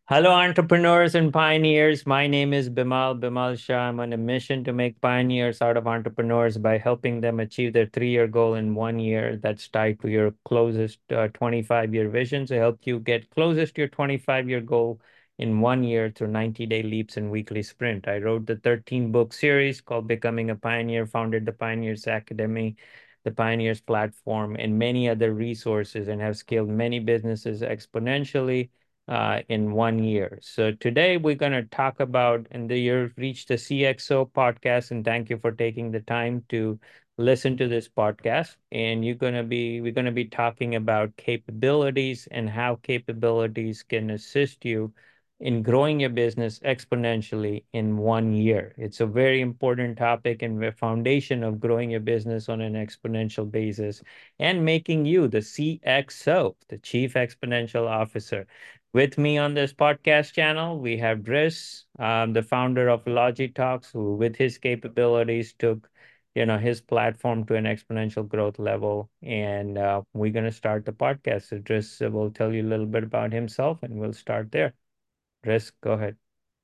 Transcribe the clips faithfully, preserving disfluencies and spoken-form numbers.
Hello, entrepreneurs and pioneers. My name is Bimal Bimal Shah. I'm on a mission to make pioneers out of entrepreneurs by helping them achieve their three-year goal in one year. That's tied to your closest uh, twenty-five-year vision. So help you get closest to your twenty-five-year goal in one year through ninety-day leaps and weekly sprint. I wrote the thirteen-book series called Becoming a Pioneer, founded the Pioneers Academy, the Pioneers Platform, and many other resources, and have scaled many businesses exponentially uh, in one year. So today we're going to talk about, and the year reached the C X O podcast, and thank you for taking the time to listen to this podcast. And you're going to be, we're going to be talking about capabilities and how capabilities can assist you in growing your business exponentially in one year. It's a very important topic and the foundation of growing your business on an exponential basis and making you the C X O, the Chief Exponential Officer. With me on this podcast channel, we have Driss, um, the founder of Logitalks, who, with his capabilities, took you know his platform to an exponential growth level. And uh, we're going to start the podcast. So Driss uh, will tell you a little bit about himself, and we'll start there. Driss, go ahead.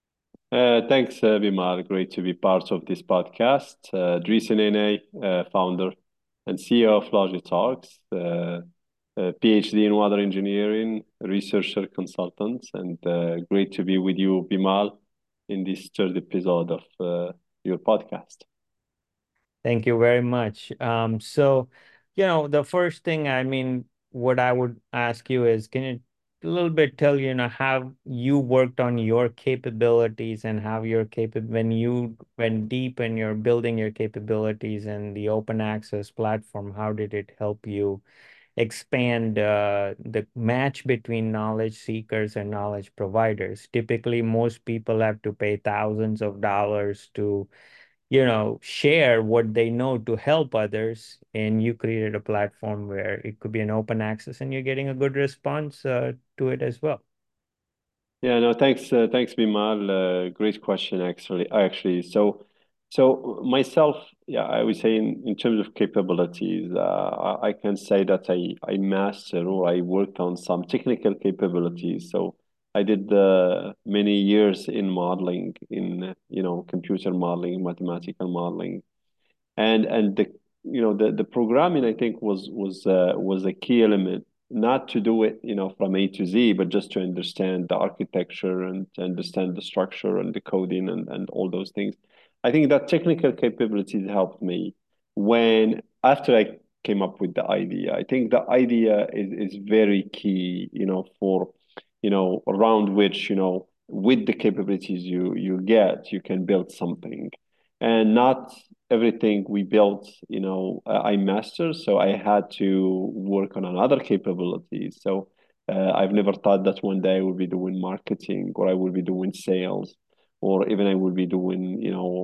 Uh, thanks, uh, Bimal. Great to be part of this podcast. Uh, Dries Nene, uh, founder and C E O of Logitalks, uh, uh, PhD in water engineering, researcher consultant, and uh, great to be with you, Bimal, in this third episode of uh, your podcast. Thank you very much. Um, so, you know, the first thing, I mean, what I would ask you is, can you a little bit tell, you know, how you worked on your capabilities and how your capab when you went deep in your building your capabilities and the open access platform, how did it help you expand uh, the match between knowledge seekers and knowledge providers? Typically, most people have to pay thousands of dollars to you know, share what they know to help others. And you created a platform where it could be an open access and you're getting a good response uh, to it as well. Yeah, no, thanks, uh, thanks, Bimal. Uh, great question, actually. Actually, so, so myself, yeah, I would say in, in terms of capabilities, uh, I I can say that I I master or I worked on some technical capabilities. So I did uh, many years in modeling, in uh, you know, computer modeling, mathematical modeling, and and the you know the the programming I think was was uh, was a key element, not to do it you know from A to Z, but just to understand the architecture and to understand the structure and the coding and and all those things. I think that technical capabilities helped me when after I came up with the idea. I think the idea is is very key, you know for you know around which, you know with the capabilities you you get, you can build something. And not everything we built, you know, uh, I mastered. So I had to work on another capabilities. So uh, I've never thought that one day I will be doing marketing, or I will be doing sales, or even I will be doing, you know,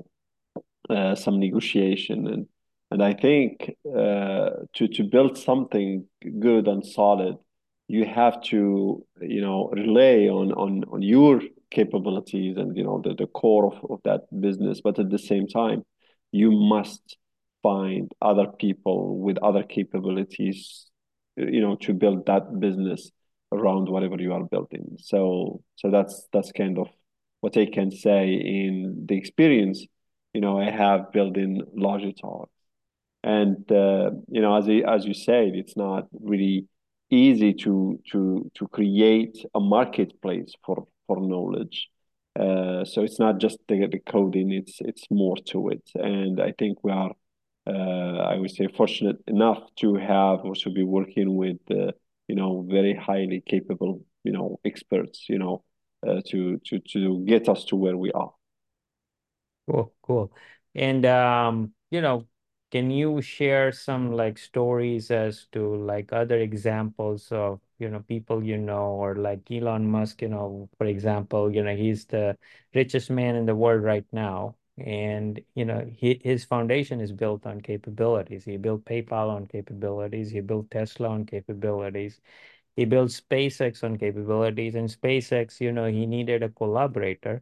uh, some negotiation. And and I think uh, to to build something good and solid, you have to, you know, rely on on on your capabilities and, you know the, the core of, of that business. But at the same time, you must find other people with other capabilities, you know, to build that business around whatever you are building. So so that's that's kind of what I can say in the experience, you know, I have building Logitalk. And uh, you know, as I, as you said, it's not really easy to to to create a marketplace for for knowledge. Uh, so it's not just the, the coding; it's it's more to it. And I think we are, uh, I would say, fortunate enough to have or to be working with, uh, you know, very highly capable, you know, experts, you know, uh, to to to get us to where we are. Cool, cool. And um, you know, can you share some like stories as to like other examples of, you know, people you know, or like Elon Musk, you know, for example, you know, he's the richest man in the world right now. And, you know, he, his foundation is built on capabilities. He built PayPal on capabilities. He built Tesla on capabilities. He built SpaceX on capabilities. And SpaceX, you know, he needed a collaborator.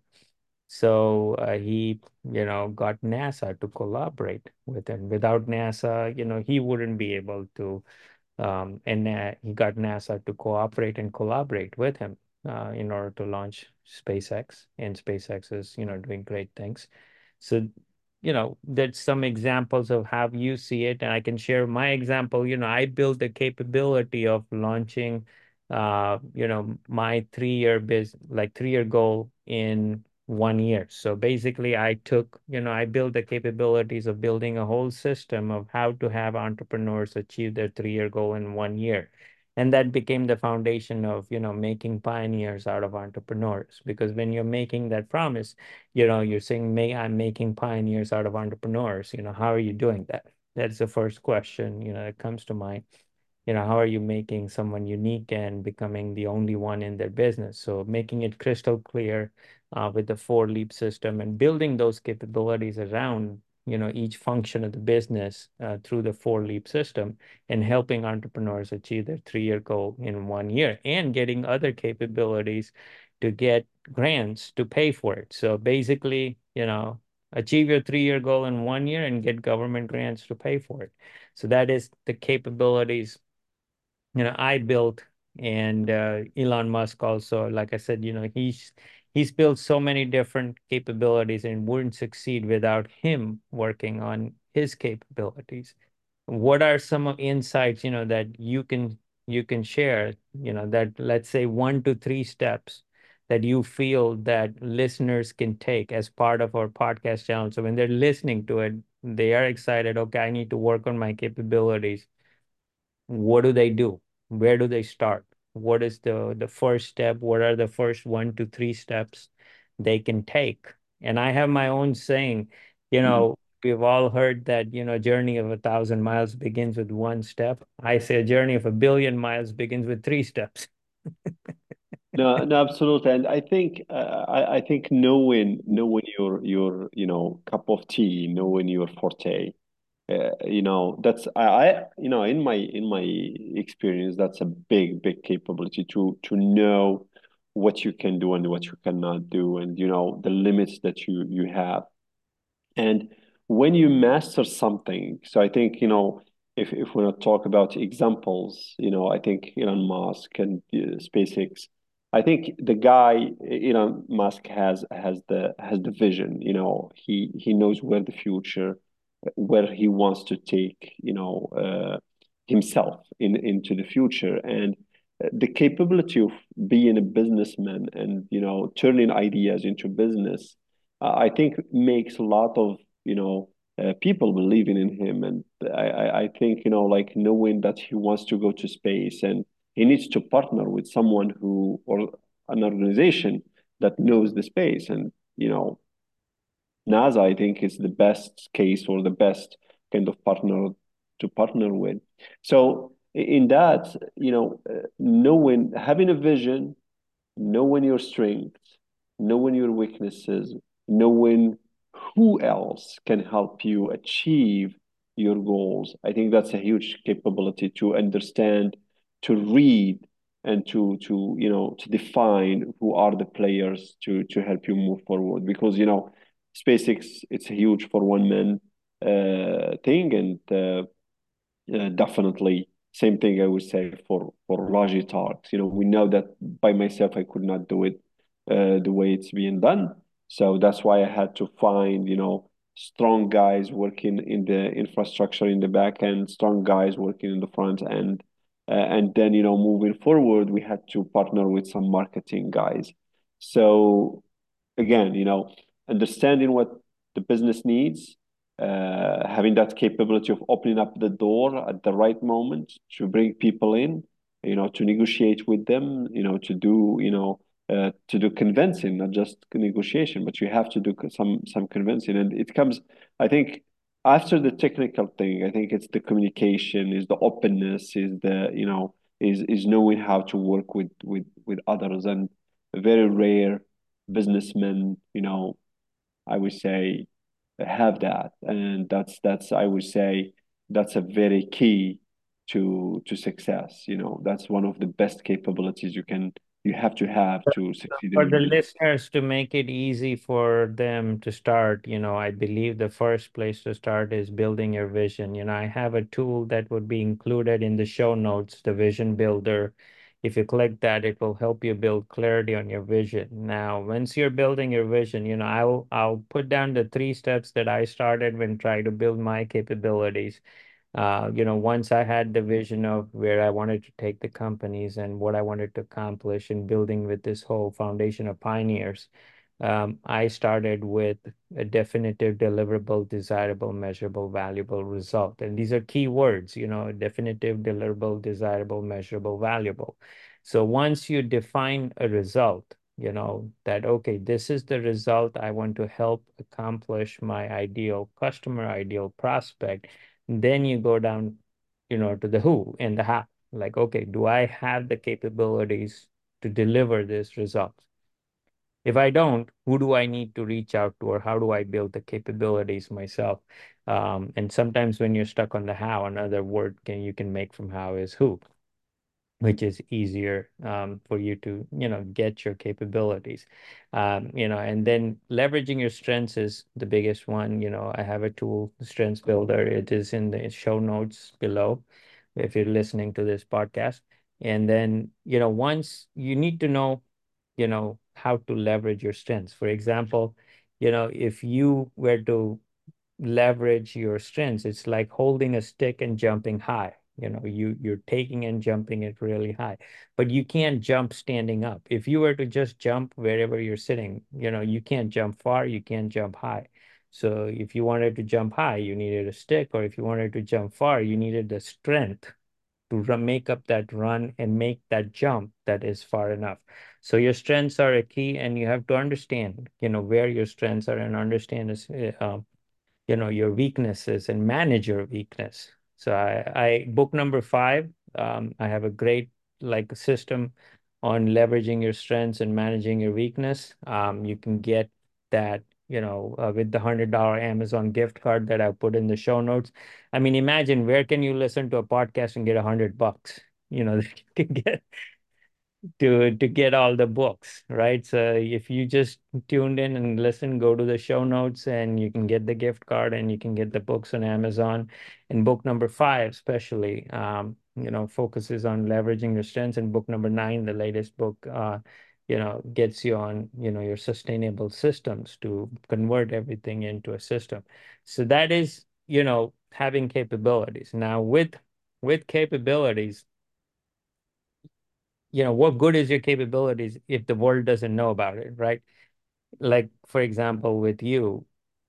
So uh, he, you know, got NASA to collaborate with him. Without NASA, you know, he wouldn't be able to. Um, and uh, he got NASA to cooperate and collaborate with him. uh, in order to launch SpaceX, and SpaceX is, you know, doing great things. So, you know, that's some examples of how you see it, and I can share my example. You know, I built the capability of launching, uh, you know, my three-year biz, like three-year goal in one year. So basically, I took, you know, I built the capabilities of building a whole system of how to have entrepreneurs achieve their three-year goal in one year. And that became the foundation of, you know, making pioneers out of entrepreneurs. Because when you're making that promise, you know, you're saying, May I'm making pioneers out of entrepreneurs. You know, how are you doing that? That's the first question, you know, that comes to mind. You know, how are you making someone unique and becoming the only one in their business? So making it crystal clear uh, with the four leap system and building those capabilities around, you know, each function of the business uh, through the four leap system, and helping entrepreneurs achieve their three-year goal in one year, and getting other capabilities to get grants to pay for it. So basically, you know, achieve your three-year goal in one year and get government grants to pay for it. So that is the capabilities, you know, I built. And uh, Elon Musk also, like I said, you know, he's he's built so many different capabilities and wouldn't succeed without him working on his capabilities. What are some of insights, you know, that you can you can share, you know, that let's say one to three steps that you feel that listeners can take as part of our podcast channel. So when they're listening to it, they are excited, okay, I need to work on my capabilities. What do they do? Where do they start? What is the the first step? What are the first one to three steps they can take? And I have my own saying, you Mhm. know, we've all heard that, you know, journey of a thousand miles begins with one step. I say a journey of a billion miles begins with three steps. No, no, absolutely. And I think uh, I, I think knowing knowing your your you know cup of tea, knowing your forte, uh, you know that's I, I you know in my in my experience, that's a big big capability to to know what you can do and what you cannot do, and you know the limits that you you have. And when you master something, so I think, you know, if, if we're not talk about examples, you know, I think Elon Musk and uh, SpaceX, I think the guy Elon Musk has has the has the vision, you know, he he knows where the future, where he wants to take, you know, uh, himself in into the future. And uh, the capability of being a businessman and, you know, turning ideas into business, uh, I think makes a lot of, you know, uh, people believing in him. And I, I I think, you know, like knowing that he wants to go to space, and he needs to partner with someone who, or an organization that knows the space. And, you know, NASA, I think, is the best case or the best kind of partner to partner with. So in that, you know, uh, knowing, having a vision, knowing your strengths, knowing your weaknesses, knowing who else can help you achieve your goals. I think that's a huge capability to understand, to read, and to to you know to define who are the players to to help you move forward. Because, you know, SpaceX, it's a huge for one man uh, thing, and uh, uh, definitely, same thing I would say for for Logi Talks. You know, we know that by myself I could not do it uh, the way it's being done. So that's why I had to find, you know, strong guys working in the infrastructure in the back end, strong guys working in the front end, uh, and then, you know, moving forward, we had to partner with some marketing guys. So again, you know, understanding what the business needs, uh, having that capability of opening up the door at the right moment to bring people in, you know, to negotiate with them, you know, to do, you know, uh, to do convincing, not just negotiation, but you have to do some some convincing, and it comes, I think, after the technical thing. I think it's the communication, is the openness, is the, you know, is is knowing how to work with with with others. And very rare businessmen, you know, I would say, have that. And that's that's I would say that's a very key to to success. You know, that's one of the best capabilities you can you have to have to succeed in For your the business. listeners, to make it easy for them to start, you know, I believe the first place to start is building your vision. You know, I have a tool that would be included in the show notes, the Vision Builder. If you click that, it will help you build clarity on your vision. Now, once you're building your vision, you know, I'll I'll put down the three steps that I started when trying to build my capabilities. Uh, you know, once I had the vision of where I wanted to take the companies and what I wanted to accomplish in building with this whole foundation of pioneers, um, I started with a definitive, deliverable, desirable, measurable, valuable result. And these are key words, you know, definitive, deliverable, desirable, measurable, valuable. So once you define a result, you know, that, okay, this is the result I want to help accomplish my ideal customer, ideal prospect, then you go down, you know, to the who and the how. Like, okay, do I have the capabilities to deliver this result? If I don't, who do I need to reach out to, or how do I build the capabilities myself? Um, and sometimes when you're stuck on the how, another word can you can make from how is who, which is easier um, for you to, you know, get your capabilities. Um, you know, and then leveraging your strengths is the biggest one. You know, I have a tool, Strengths Builder. It is in the show notes below if you're listening to this podcast. And then, you know, once you need to know, you know, how to leverage your strengths. For example, you know, if you were to leverage your strengths. It's like holding a stick and jumping high. You know, you you're taking and jumping it really high, but you can't jump standing up. If you were to just jump wherever you're sitting, you know, you can't jump far, you can't jump high. So if you wanted to jump high, you needed a stick, or if you wanted to jump far, you needed the strength to run, make up that run and make that jump that is far enough. So your strengths are a key, and you have to understand, you know, where your strengths are and understand is, uh, you know, your weaknesses and manage your weakness. So I, I book number five, um, I have a great like system on leveraging your strengths and managing your weakness. Um, you can get that, you know, uh, with the hundred dollar Amazon gift card that I put in the show notes. I mean, imagine where can you listen to a podcast and get a hundred bucks? You know, that you can get to to get all the books, right? So if you just tuned in and listen, go to the show notes and you can get the gift card and you can get the books on Amazon. And book number five, especially, um, you know, focuses on leveraging your strengths. And book number nine, the latest book, uh, you know, gets you on, you know, your sustainable systems to convert everything into a system. So that is, you know, having capabilities. Now with with capabilities, you know, what good is your capabilities if the world doesn't know about it, right? Like, for example, with you,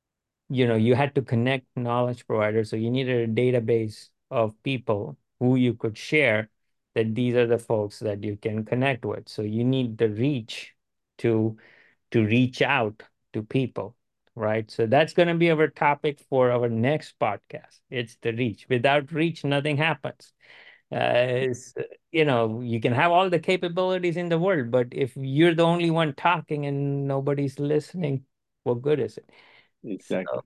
you know, you had to connect knowledge providers. So you needed a database of people who you could share that these are the folks that you can connect with. So you need the reach to to reach out to people, right? So that's going to be our topic for our next podcast. It's the reach. Without reach, nothing happens. Uh, it's, you know, you can have all the capabilities in the world, but if you're the only one talking and nobody's listening, what good is it? So, Exactly.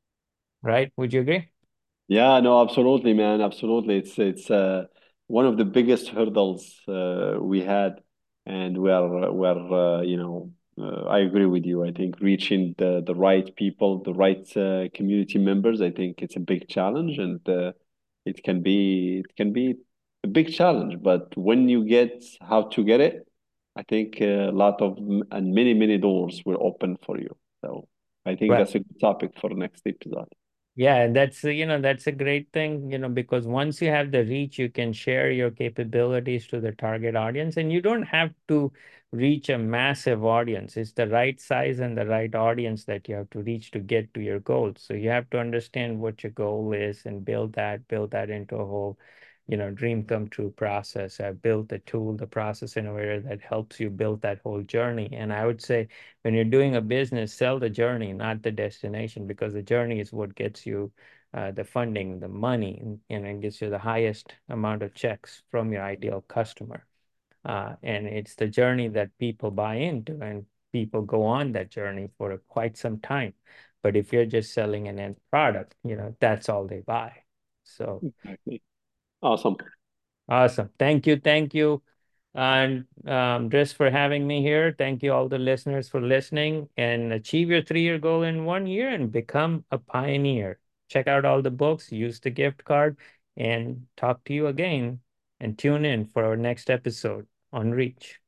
right? Would you agree? Yeah, no, absolutely, man. Absolutely. It's it's uh, one of the biggest hurdles uh, we had, and we're we're uh, you know uh, I agree with you. I think reaching the the right people, the right uh, community members, I think it's a big challenge, and uh, it can be it can be a big challenge. But when you get how to get it, I think uh, a lot of and many many doors will open for you. So I think Right. that's a good topic for the next episode. Yeah, and that's, uh, you know, that's a great thing, you know, because once you have the reach, you can share your capabilities to the target audience, and you don't have to reach a massive audience. It's the right size and the right audience that you have to reach to get to your goals. So you have to understand what your goal is and build that, build that into a whole, you know, dream come true process. I built the tool, the process innovator that helps you build that whole journey. And I would say when you're doing a business, sell the journey, not the destination, because the journey is what gets you uh, the funding, the money, and, and it gets you the highest amount of checks from your ideal customer. Uh, and it's the journey that people buy into, and people go on that journey for quite some time. But if you're just selling an end product, you know, that's all they buy. So Exactly. Awesome. awesome. Thank you. Thank you. And um, Driss, for having me here. Thank you, all the listeners, for listening, and achieve your three year goal in one year and become a pioneer. Check out all the books, use the gift card, and talk to you again. And tune in for our next episode on reach.